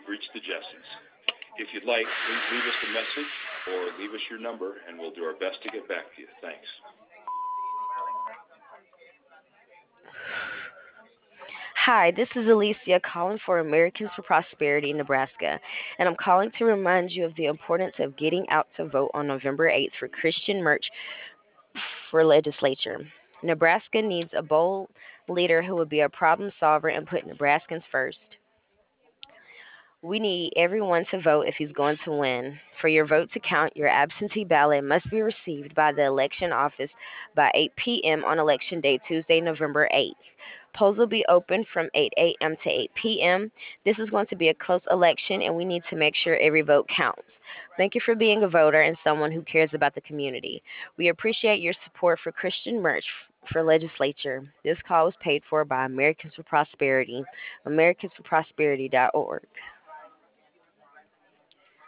you've reached the Jessens. If you'd like, please leave us a message or leave us your number, and we'll do our best to get back to you. Thanks. Hi, this is Alicia calling for Americans for Prosperity, Nebraska, and I'm calling to remind you of the importance of getting out to vote on November 8th for Christian Merch for legislature. Nebraska needs a bold leader who will be a problem solver and put Nebraskans first. We need everyone to vote if he's going to win. For your vote to count, your absentee ballot must be received by the election office by 8 p.m. on election day, Tuesday, November 8th. Polls will be open from 8 a.m. to 8 p.m. This is going to be a close election, and we need to make sure every vote counts. Thank you for being a voter and someone who cares about the community. We appreciate your support for Christian Merch for legislature. This call was paid for by Americans for Prosperity, americansforprosperity.org.